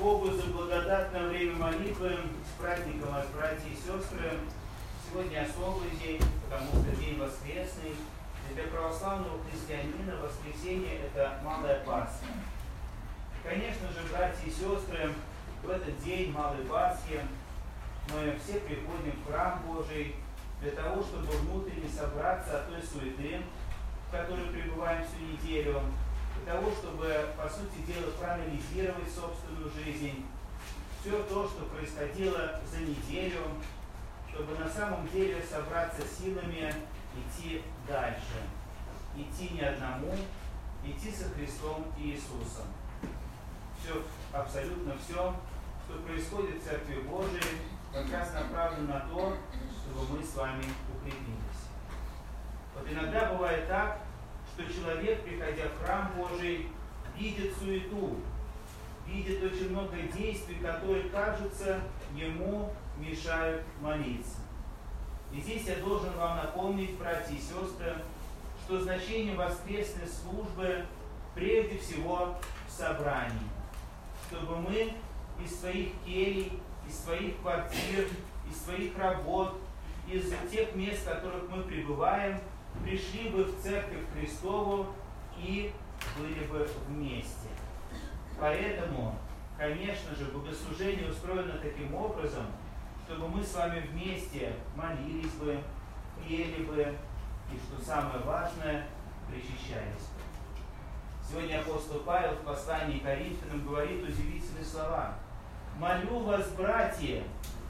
Богу за благодатное время молитвы. С праздником вас, братья и сестры. Сегодня особый день, потому что день воскресный. Для православного христианина воскресенье – это Малая Пасха. Конечно же, братья и сестры, в этот день Малой Пасхи мы все приходим в храм Божий для того, чтобы внутренне собраться от той суеты, в которой пребываем всю неделю, для того, чтобы, по сути дела, проанализировать собственную жизнь, все то, что происходило за неделю, чтобы на самом деле собраться силами, идти дальше. Идти не одному, идти со Христом и Иисусом. Все, абсолютно все, что происходит в Церкви Божией, как раз направлено на то, чтобы мы с вами укрепились. Вот иногда бывает так, что человек, приходя в храм Божий, видит суету, видит очень много действий, которые, кажется, ему мешают молиться. И здесь я должен вам напомнить, братья и сестры, что значение воскресной службы прежде всего в собрании. Чтобы мы из своих келий, из своих квартир, из своих работ, из тех мест, в которых мы пребываем, пришли бы в Церковь Христову и были бы вместе. Поэтому, конечно же, богослужение устроено таким образом, чтобы мы с вами вместе молились бы, пели бы и, что самое важное, причащались бы. Сегодня апостол Павел в послании к Коринфянам говорит удивительные слова. «Молю вас, братья,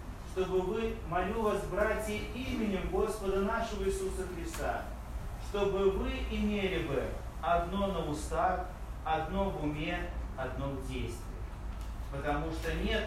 молю вас, братья, именем Господа нашего Иисуса Христа, чтобы вы имели бы одно на устах, одно в уме, одно в действии. Потому что нет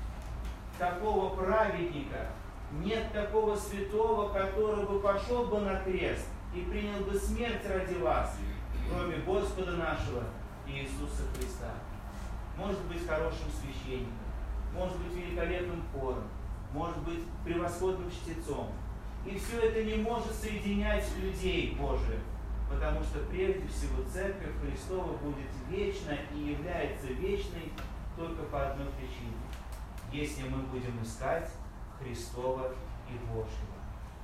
такого праведника, нет такого святого, который бы пошел бы на крест и принял бы смерть ради вас, кроме Господа нашего Иисуса Христа. Может быть хорошим священником, может быть великолепным хором, может быть превосходным чтецом. И все это не может соединять людей Божиих, потому что прежде всего Церковь Христова будет вечна и является вечной только по одной причине. Если мы будем искать Христова и Божьего.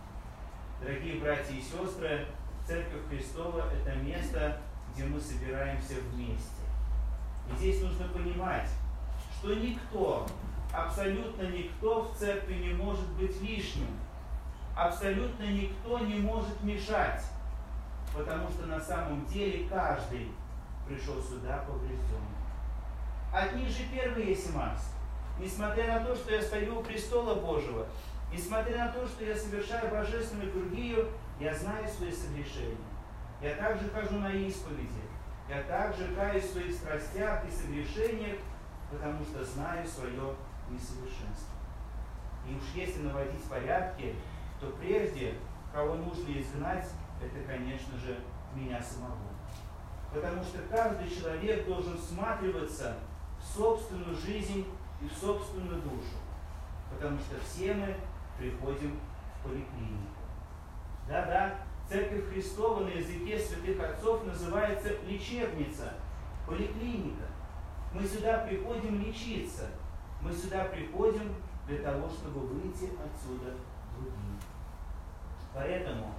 Дорогие братья и сестры, Церковь Христова – это место, где мы собираемся вместе. И здесь нужно понимать, что никто, абсолютно никто в церкви не может быть лишним. Абсолютно никто не может мешать, потому что на самом деле каждый пришел сюда поврежденным. Одни же первые есть Марс. Несмотря на то, что я стою у престола Божьего, несмотря на то, что я совершаю божественную литургию, я знаю свои согрешения. Я также хожу на исповеди. Я также каюсь в своих страстях и согрешениях, потому что знаю свое несовершенство. И уж если наводить порядки, то прежде, кого нужно изгнать, это, конечно же, меня самого. Потому что каждый человек должен всматриваться в собственную жизнь и в собственную душу. Потому что все мы приходим в поликлинику. Да-да, Церковь Христова на языке святых отцов называется лечебница, поликлиника. Мы сюда приходим лечиться. Мы сюда приходим для того, чтобы выйти отсюда другим. Поэтому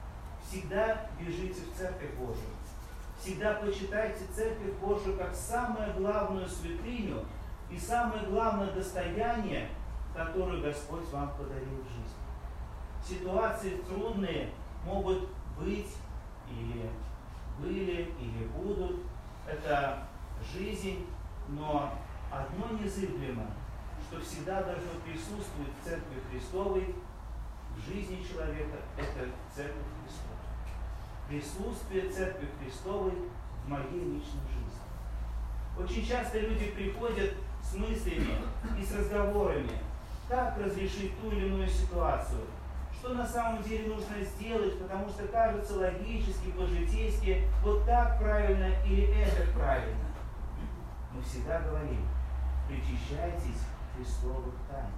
всегда бежите в Церковь Божию. Всегда почитайте Церковь Божию как самую главную святыню и самое главное достояние, которое Господь вам подарил в жизни. Ситуации трудные могут быть, или были, или будут. Это жизнь, но одно незыблемо, что всегда должно присутствовать в Церкви Христовой, в жизни человека, это Церковь Христова. Присутствие Церкви Христовой в моей личной жизни. Очень часто люди приходят с мыслями и с разговорами, как разрешить ту или иную ситуацию, что на самом деле нужно сделать, потому что кажется логически, по-житейски, вот так правильно или это правильно. Мы всегда говорим, причащайтесь Христовых тайн.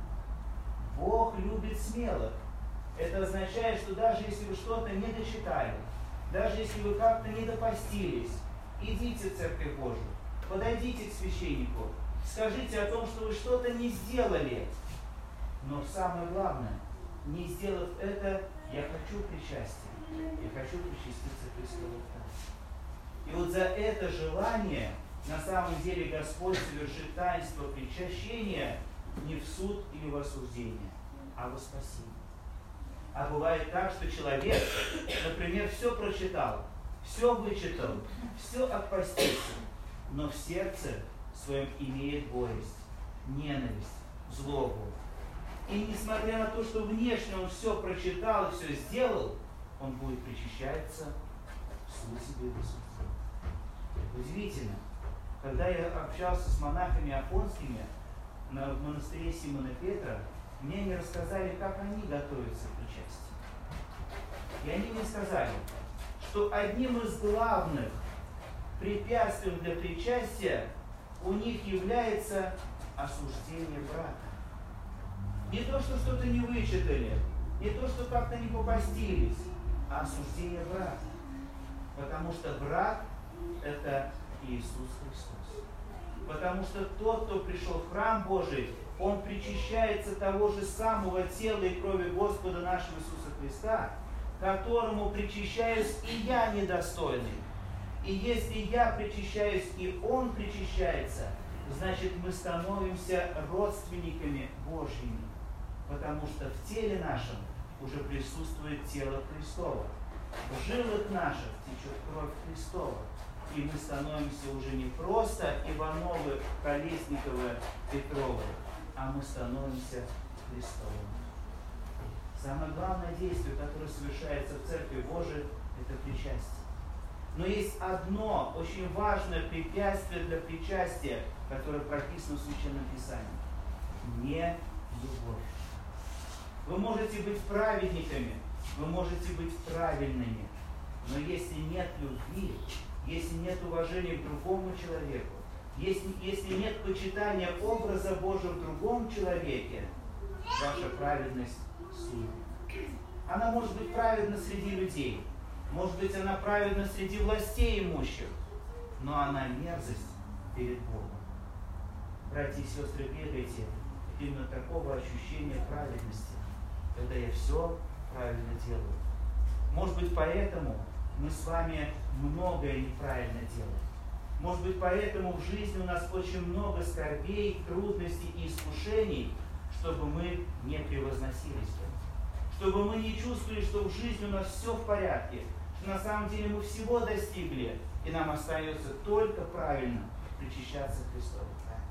Бог любит смелых. Это означает, что даже если вы что-то не дочитали, даже если вы как-то не допостились, идите в Церковь Божию, подойдите к священнику, Скажите о том, что вы что-то не сделали. Но самое главное, не сделав это, я хочу причастия. Я хочу причаститься Христову. И вот за это желание на самом деле Господь совершит таинство причащения не в суд или в осуждение, а во спасение. А бывает так, что человек, например, все прочитал, все вычитал, все отпостился, но в сердце своем имеет горесть, ненависть, злобу. И несмотря на то, что внешне он все прочитал и все сделал, он будет причащаться в суд себе в осуждение. Удивительно, когда я общался с монахами афонскими в монастыре Симона Петра, мне они рассказали, как они готовятся к причастию. И они мне сказали, что одним из главных препятствием для причастия у них является осуждение брата. Не то, что что-то не вычитали, не то, что как-то не попастились, а осуждение брата. Потому что брат – это Иисус Христос. Потому что тот, кто пришел в храм Божий, он причащается того же самого тела и крови Господа нашего Иисуса Христа, которому причащаюсь и я недостойный. И если я причащаюсь, и он причащается, значит мы становимся родственниками Божьими. Потому что в теле нашем уже присутствует тело Христово. В жилах наших течет кровь Христова. И мы становимся уже не просто Ивановы, Колесниковы, Петровы, а мы становимся Христовыми. Самое главное действие, которое совершается в Церкви Божией, это причастие. Но есть одно очень важное препятствие для причастия, которое прописано в Священном Писании. Не любовь. Вы можете быть праведниками, вы можете быть правильными, но если нет любви, если нет уважения к другому человеку, если нет почитания образа Божьего в другом человеке, ваша праведность суд. Она может быть праведна среди людей, может быть, она праведна среди властей имущих, но она мерзость перед Богом. Братья и сестры, бегайте именно такого ощущения праведности, когда я все правильно делаю. Может быть, поэтому мы с вами многое неправильно делаем. Может быть, поэтому в жизни у нас очень много скорбей, трудностей и искушений, чтобы мы не превозносились бы. Чтобы мы не чувствовали, что в жизни у нас все в порядке, что на самом деле мы всего достигли, и нам остается только правильно причащаться Христову.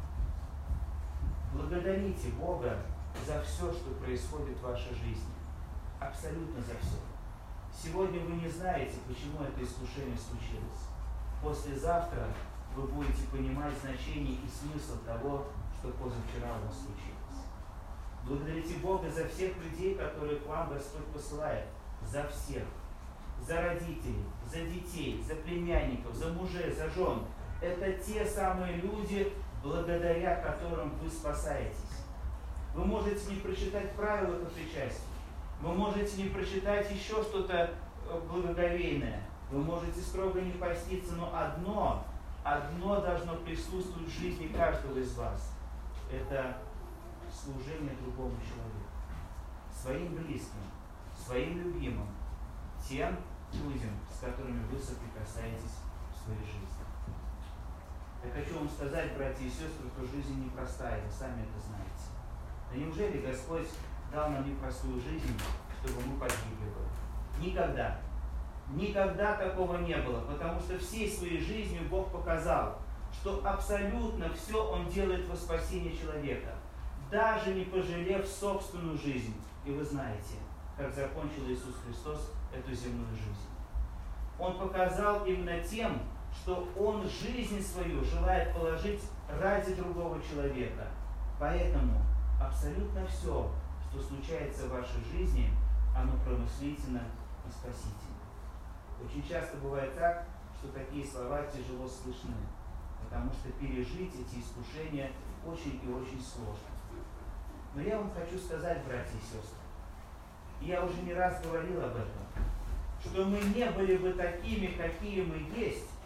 Благодарите Бога за все, что происходит в вашей жизни. Абсолютно за все. Сегодня вы не знаете, почему это искушение случилось. Послезавтра вы будете понимать значение и смысл того, что позавчера у вас случилось. Благодарите Бога за всех людей, которые к вам Господь посылает. За всех. За родителей, за детей, за племянников, за мужей, за жен. Это те самые люди, благодаря которым вы спасаетесь. Вы можете не прочитать правила по причастию. Вы можете не прочитать еще что-то благоговейное. Вы можете строго не поститься, но одно должно присутствовать в жизни каждого из вас. Это служение другому человеку. Своим близким, своим любимым, тем людям, с которыми вы соприкасаетесь в своей жизни. Я хочу вам сказать, братья и сестры, что жизнь непростая, вы сами это знаете. Но неужели Господь дал нам непростую жизнь, чтобы мы погибли бы? Никогда. Никогда такого не было, потому что всей своей жизнью Бог показал, что абсолютно все Он делает во спасение человека, даже не пожалев собственную жизнь. И вы знаете, как закончил Иисус Христос эту земную жизнь. Он показал именно тем, что Он жизнь свою желает положить ради другого человека. Поэтому абсолютно все, что случается в вашей жизни, оно промыслительно и спасительно. Очень часто бывает так, что такие слова тяжело слышны, потому что пережить эти искушения очень и очень сложно. Но я вам хочу сказать, братья и сестры, и я уже не раз говорил об этом, что мы не были бы такими, какие мы есть,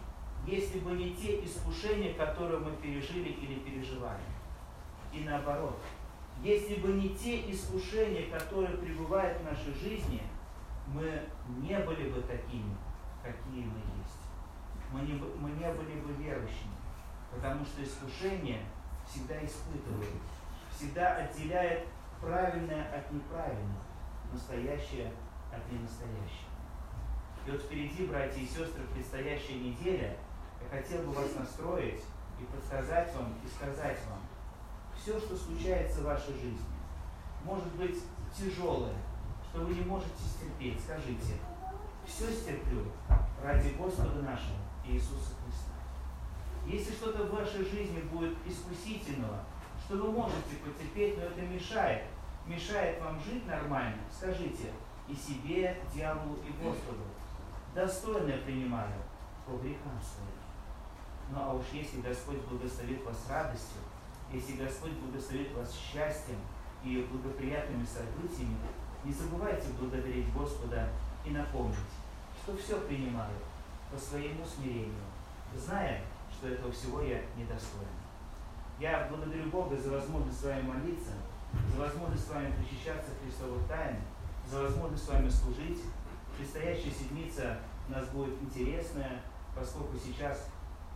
если бы не те искушения, которые мы пережили или переживаем. И наоборот, если бы не те искушения, которые пребывают в нашей жизни, мы не были бы такими, какие мы есть. Мы не были бы верующими, потому что искушение всегда испытывает, всегда отделяет правильное от неправильного, настоящее от ненастоящего. И вот впереди, братья и сестры, предстоящая неделя, я хотел бы вас настроить и подсказать вам, и сказать вам, все, что случается в вашей жизни, может быть тяжелое, что вы не можете стерпеть, скажите, все стерплю ради Господа нашего Иисуса Христа. Если что-то в вашей жизни будет искусительного, что вы можете потерпеть, но это мешает вам жить нормально, скажите и себе, дьяволу и Господу, достойно я принимаю по грехам своим. Ну а уж если Господь благословит вас радостью, если Господь благословит вас счастьем и благоприятными событиями, не забывайте благодарить Господа и напомнить, что все принимаю по своему смирению, зная, что этого всего я недостоин. Я благодарю Бога за возможность с вами молиться, за возможность с вами причащаться Христовых тайн, за возможность с вами служить. Предстоящая седмица у нас будет интересная, поскольку сейчас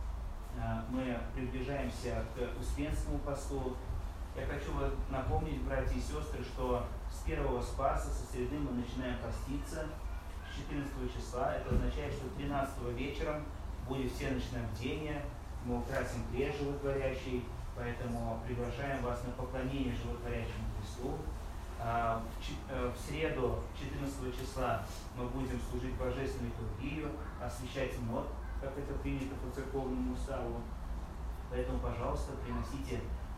мы приближаемся к Успенскому посту. Я хочу вам напомнить, братья и сестры, что с первого Спаса, со среды мы начинаем поститься, с 14 числа. Это означает, что 13 вечером будет всеночное бдение, мы украсим крест животворящий, поэтому приглашаем вас на поклонение животворящему Христу. В среду, 14 числа, мы будем служить божественную литургию, освящать мод, как это принято по церковному уставу. Поэтому, пожалуйста, приносите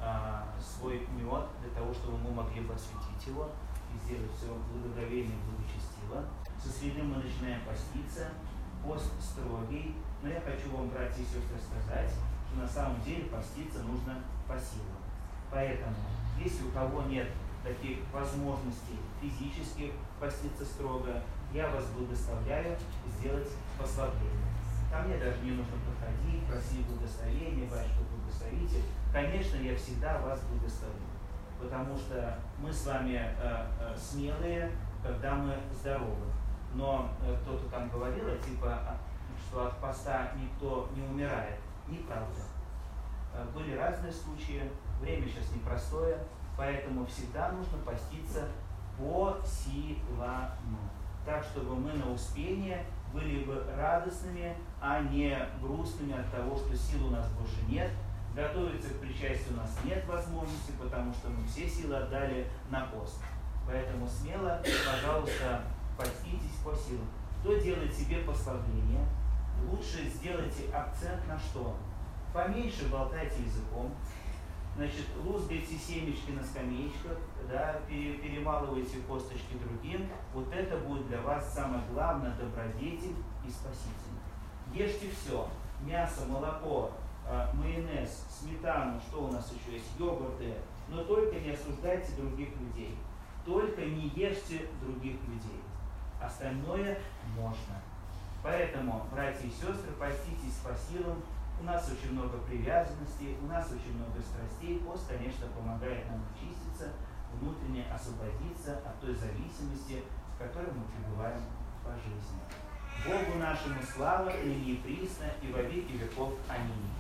свой мед для того, чтобы мы могли бы осветить его и сделать все благоговейно и благочестиво. Со среды мы начинаем поститься, пост строгий, но я хочу вам, братья и сестры, сказать, что на самом деле поститься нужно по силам. Поэтому, если у кого нет таких возможностей физических поститься строго, я вас благословляю сделать послабление. Ко мне даже не нужно подходить, просить благословения, батюшка, благословите. Конечно, я всегда вас благословлю, потому что мы с вами смелые, когда мы здоровы. Но кто-то там говорил, типа, что от поста никто не умирает. Неправда. Были разные случаи, время сейчас непростое, поэтому всегда нужно поститься по силам, так, чтобы мы на Успение были бы радостными, а не грустными от того, что сил у нас больше нет. Готовиться к причастию у нас нет возможности, потому что мы все силы отдали на пост. Поэтому смело, пожалуйста, поститесь по силам. Кто делает себе послабление, лучше сделайте акцент на что? Поменьше болтайте языком, значит, лузгайте семечки на скамеечках, да, перемалывайте косточки другим. Вот это будет для вас самое главное добродетель и спаситель. Ешьте все: мясо, молоко, майонез, сметану, что у нас еще есть, йогурты, но только не осуждайте других людей. Только не ешьте других людей. Остальное можно. Поэтому, братья и сестры, поститесь по силам. У нас очень много привязанностей, у нас очень много страстей. Пост, конечно, помогает нам очиститься, внутренне освободиться от той зависимости, в которой мы пребываем по жизни. Богу нашему слава, ныне и присно, и во веки веков. Аминь.